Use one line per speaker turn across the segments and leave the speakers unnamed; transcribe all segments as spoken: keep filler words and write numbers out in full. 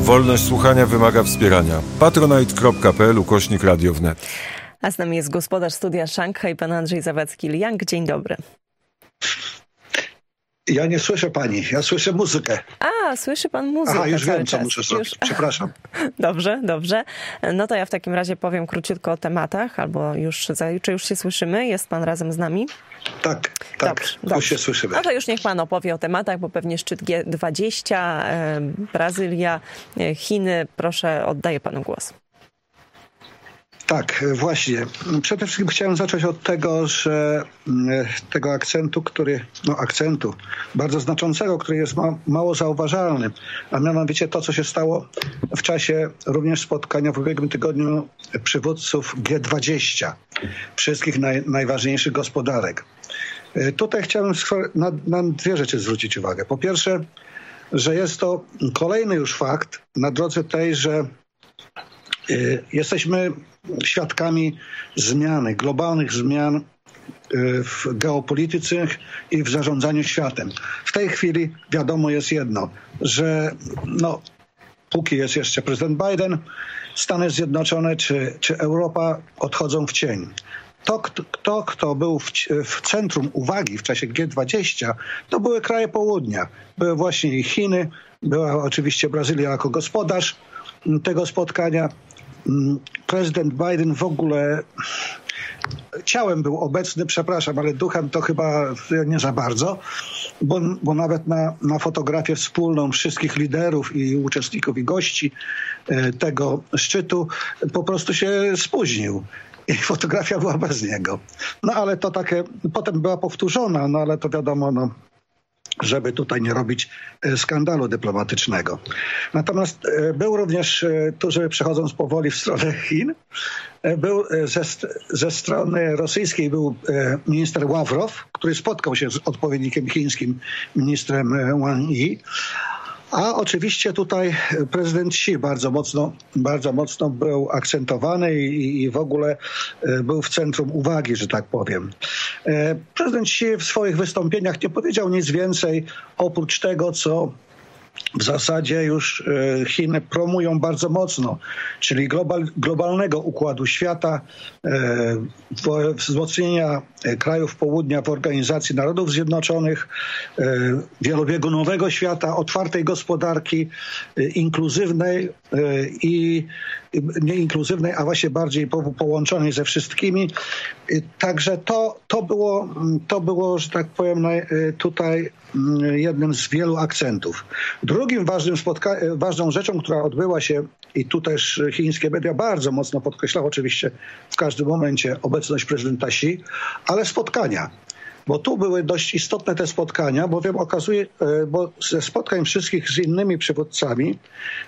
Wolność słuchania wymaga wspierania. patronite.pl ukośnik Radio Wnet.
A z nami jest gospodarz studia Szanghaj, pan Andrzej Zawadzki-Liang. Dzień dobry.
Ja nie słyszę pani, ja słyszę muzykę.
A, słyszy pan muzykę.
Aha, już
cały
wiem, co
czas.
muszę zrobić.
Już...
Przepraszam.
Dobrze, dobrze. No to ja w takim razie powiem króciutko o tematach, albo już, czy już się słyszymy? Jest pan razem z nami?
Tak, tak,
dobrze,
już
dobrze.
się słyszymy.
No to już niech pan opowie o tematach, bo pewnie szczyt G dwadzieścia, e, Brazylia, e, Chiny. Proszę, oddaję panu głos.
Tak, właśnie. Przede wszystkim chciałem zacząć od tego, że tego akcentu, który, no akcentu bardzo znaczącego, który jest ma, mało zauważalny, a mianowicie to, co się stało w czasie również spotkania w ubiegłym tygodniu przywódców G dwadzieścia, wszystkich naj, najważniejszych gospodarek. Tutaj chciałem na, na dwie rzeczy zwrócić uwagę. Po pierwsze, że jest to kolejny już fakt na drodze tej, że jesteśmy świadkami zmiany, globalnych zmian w geopolityce i w zarządzaniu światem. W tej chwili wiadomo jest jedno, że no, póki jest jeszcze prezydent Biden, Stany Zjednoczone czy, czy Europa odchodzą w cień. To, kto, kto, kto był w, w centrum uwagi w czasie G dwadzieścia, to były kraje południa. Były właśnie Chiny, była oczywiście Brazylia jako gospodarz tego spotkania. Prezydent Biden w ogóle ciałem był obecny, przepraszam, ale duchem to chyba nie za bardzo, bo, bo nawet na, na fotografię wspólną wszystkich liderów i uczestników i gości tego szczytu po prostu się spóźnił. I fotografia była bez niego. No ale to takie, potem była powtórzona, no ale to wiadomo, no, żeby tutaj nie robić skandalu dyplomatycznego. Natomiast był również, tu żeby przechodząc powoli w stronę Chin, był ze, ze strony rosyjskiej był minister Ławrow, który spotkał się z odpowiednikiem chińskim, ministrem Wang Yi. A oczywiście tutaj prezydent Xi bardzo mocno, bardzo mocno był akcentowany i, i w ogóle był w centrum uwagi, że tak powiem. Prezydent Xi w swoich wystąpieniach nie powiedział nic więcej oprócz tego, co w zasadzie już Chiny promują bardzo mocno, czyli global, globalnego układu świata, wzmocnienia krajów południa w Organizacji Narodów Zjednoczonych, wielobiegunowego świata, otwartej gospodarki, inkluzywnej i nie inkluzywnej, a właśnie bardziej połączonej ze wszystkimi. Także to, to, było, to było, że tak powiem, tutaj jednym z wielu akcentów. Drugim ważnym spotka- ważną rzeczą, która odbyła się i tu też chińskie media bardzo mocno podkreślały oczywiście w każdym momencie obecność prezydenta Xi, ale spotkania. Bo tu były dość istotne te spotkania, bowiem okazuje, bo ze spotkań wszystkich z innymi przywódcami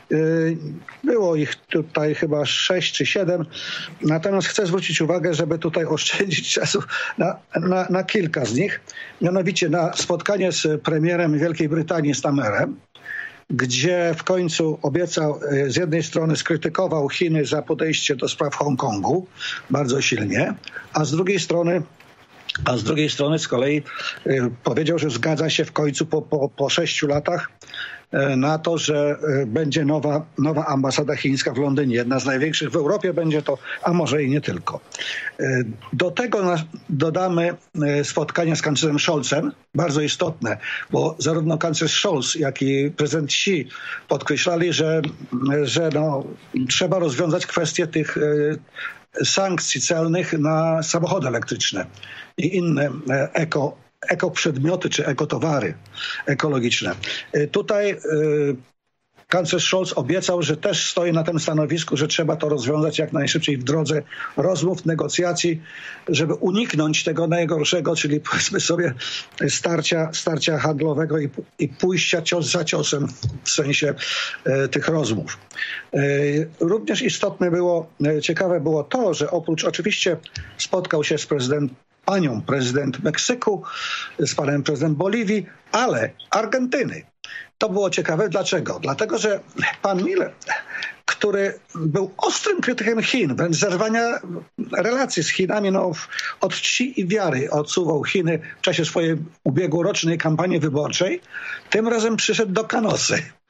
było ich tutaj chyba sześć czy siedem. Natomiast chcę zwrócić uwagę, żeby tutaj oszczędzić czasu na, na, na kilka z nich. Mianowicie na spotkanie z premierem Wielkiej Brytanii Starmerem, gdzie w końcu obiecał, z jednej strony skrytykował Chiny za podejście do spraw Hongkongu bardzo silnie, a z drugiej strony A z drugiej strony z kolei y, powiedział, że zgadza się w końcu po, po, po sześciu latach y, na to, że y, będzie nowa, nowa ambasada chińska w Londynie. Jedna z największych w Europie będzie to, a może i nie tylko. Y, do tego na, dodamy y, spotkanie z kanclerzem Scholzem, bardzo istotne, bo zarówno kanclerz Scholz, jak i prezydent Xi podkreślali, że, że no, trzeba rozwiązać kwestię tych y, sankcji celnych na samochody elektryczne i inne eko, ekoprzedmioty czy ekotowary ekologiczne. Tutaj y, kanclerz Scholz obiecał, że też stoi na tym stanowisku, że trzeba to rozwiązać jak najszybciej w drodze rozmów, negocjacji, żeby uniknąć tego najgorszego, czyli powiedzmy sobie starcia, starcia handlowego i, i pójścia cios za ciosem w sensie e, tych rozmów. E, również istotne było, e, ciekawe było to, że oprócz oczywiście spotkał się z prezydentem panią prezydent Meksyku, z panem prezydent Boliwii, ale Argentyny. To było ciekawe. Dlaczego? Dlatego, że pan Miller, który był ostrym krytykiem Chin, wręcz zerwania relacji z Chinami, no, od czci i wiary odsuwał Chiny w czasie swojej ubiegłorocznej kampanii wyborczej, tym razem przyszedł do Canosy.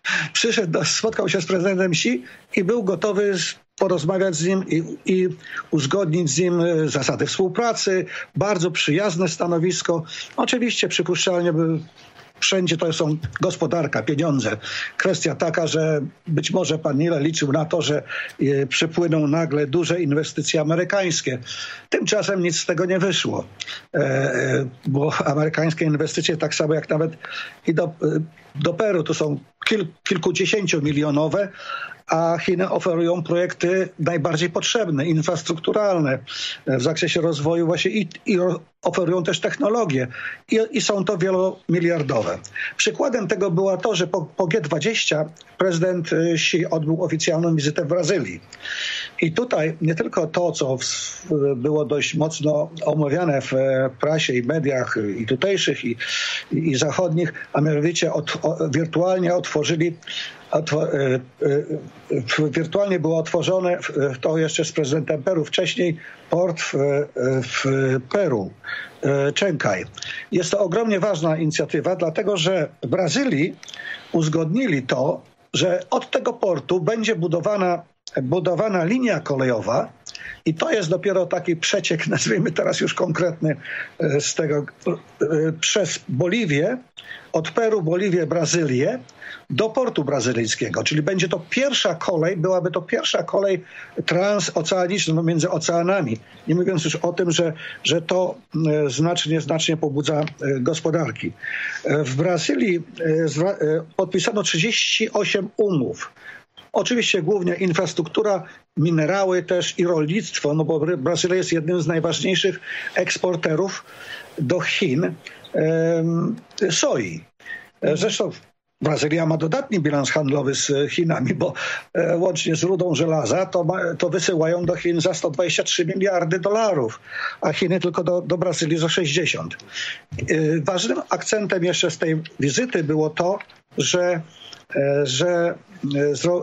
przyszedł, spotkał się z prezydentem Xi i był gotowy porozmawiać z nim i, i uzgodnić z nim zasady współpracy. Bardzo przyjazne stanowisko. Oczywiście przypuszczalnie by wszędzie to są gospodarka, pieniądze. Kwestia taka, że być może pan Nile liczył na to, że e, przypłyną nagle duże inwestycje amerykańskie. Tymczasem nic z tego nie wyszło, e, bo amerykańskie inwestycje, tak samo jak nawet i do, do Peru, to są kil, kilkudziesięciomilionowe, a Chiny oferują projekty najbardziej potrzebne, infrastrukturalne w zakresie rozwoju właśnie i, i oferują też technologie I, i są to wielomiliardowe. Przykładem tego było to, że po, po G dwadzieścia prezydent Xi odbył oficjalną wizytę w Brazylii. I tutaj nie tylko to, co w, było dość mocno omawiane w prasie i mediach i tutejszych i, i, i zachodnich, a mianowicie od, o, wirtualnie otworzyli Otwo- wirtualnie było otworzone, to jeszcze z prezydentem Peru wcześniej, port w, w Peru, Chancay. Jest to ogromnie ważna inicjatywa, dlatego że w Brazylii uzgodnili to, że od tego portu będzie budowana, budowana linia kolejowa i to jest dopiero taki przeciek, nazwijmy teraz już konkretny, z tego przez Boliwię, od Peru, Boliwię, Brazylię do portu brazylijskiego, czyli będzie to pierwsza kolej, byłaby to pierwsza kolej transoceaniczna, no między oceanami. Nie mówiąc już o tym, że, że to znacznie, znacznie pobudza gospodarki. W Brazylii podpisano trzydzieści osiem umów. Oczywiście głównie infrastruktura, minerały też i rolnictwo, no bo Brazylia jest jednym z najważniejszych eksporterów do Chin e, soi. Zresztą Brazylia ma dodatni bilans handlowy z Chinami, bo e, łącznie z rudą żelaza to, ma, to wysyłają do Chin za sto dwadzieścia trzy miliardy dolarów, a Chiny tylko do, do Brazylii za sześćdziesiąt. E, ważnym akcentem jeszcze z tej wizyty było to, że, e, że e, zro,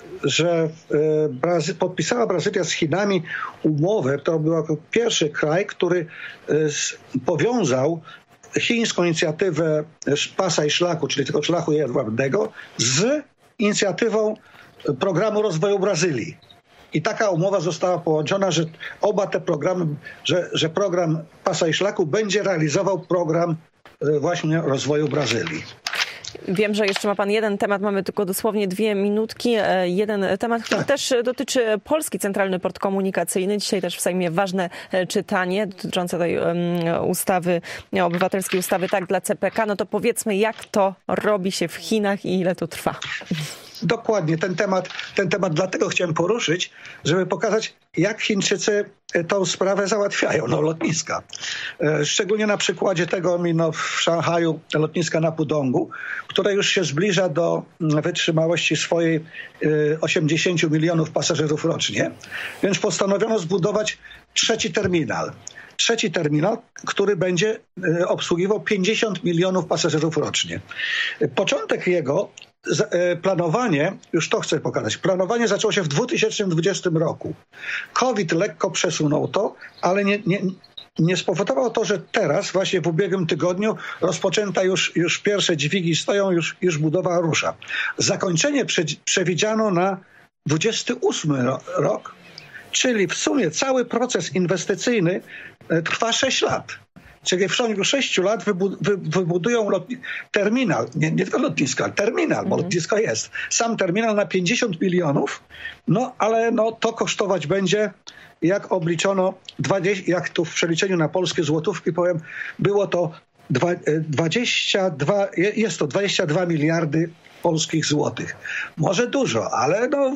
że Brazy- podpisała Brazylia z Chinami umowę, to był pierwszy kraj, który z, powiązał chińską inicjatywę pasa i szlaku, czyli tego szlaku jedwabnego, z inicjatywą programu rozwoju Brazylii. I taka umowa została połączona, że oba te programy, że, że program pasa i szlaku będzie realizował program właśnie rozwoju Brazylii.
Wiem, że jeszcze ma pan jeden temat, mamy tylko dosłownie dwie minutki. Jeden temat, który tak. też dotyczy Polski Centralny Port Komunikacyjny. Dzisiaj też w Sejmie ważne czytanie dotyczące tej ustawy, obywatelskiej ustawy tak dla C P K. No to powiedzmy, jak to robi się w Chinach i ile to trwa.
Dokładnie, ten temat, ten temat dlatego chciałem poruszyć, żeby pokazać, jak Chińczycy tą sprawę załatwiają, no lotniska. Szczególnie na przykładzie tego no, w Szanghaju lotniska na Pudongu, które już się zbliża do wytrzymałości swojej osiemdziesięciu milionów pasażerów rocznie, więc postanowiono zbudować trzeci terminal. Trzeci terminal, który będzie obsługiwał pięćdziesiąt milionów pasażerów rocznie. Początek jego planowanie, już to chcę pokazać, planowanie zaczęło się w dwa tysiące dwudziestym roku. COVID lekko przesunął to, ale nie, nie, nie spowodowało to, że teraz, właśnie w ubiegłym tygodniu, rozpoczęta już, już pierwsze dźwigi stoją, już, już budowa rusza. Zakończenie prze, przewidziano na dwudziesty ósmy rok, czyli w sumie cały proces inwestycyjny trwa sześć lat. Czyli w ciągu sześciu lat wybudują lotni- terminal, nie, nie tylko lotnisko, ale terminal, bo mm. lotnisko jest. Sam terminal na pięćdziesiąt milionów, no ale no, to kosztować będzie, jak obliczono, dwadzieścia, jak tu w przeliczeniu na polskie złotówki powiem, było to dwadzieścia dwa, jest to dwadzieścia dwa miliardy polskich złotych. Może dużo, ale no...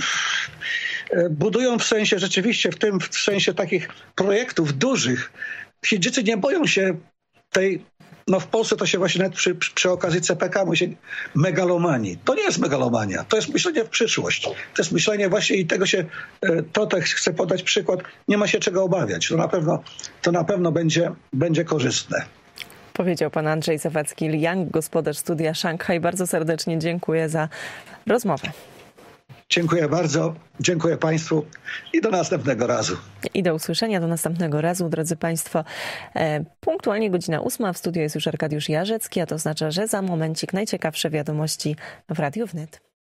budują w sensie rzeczywiście, w tym w sensie takich projektów dużych. Chińczycy nie boją się tej, no w Polsce to się właśnie nawet przy, przy okazji C P K mówi megalomanii. To nie jest megalomania, to jest myślenie w przyszłość. To jest myślenie właśnie i tego się, to też chcę podać przykład, nie ma się czego obawiać. To na pewno, to na pewno będzie, będzie korzystne.
Powiedział pan Andrzej Zawadzki-Liang, gospodarz studia Szanghaj. Bardzo serdecznie dziękuję za rozmowę.
Dziękuję bardzo, dziękuję państwu i do następnego razu.
I do usłyszenia, do następnego razu, drodzy państwo. E, punktualnie godzina ósma, w studiu jest już Arkadiusz Jarzecki, a to oznacza, że za momencik najciekawsze wiadomości w Radiu Wnet.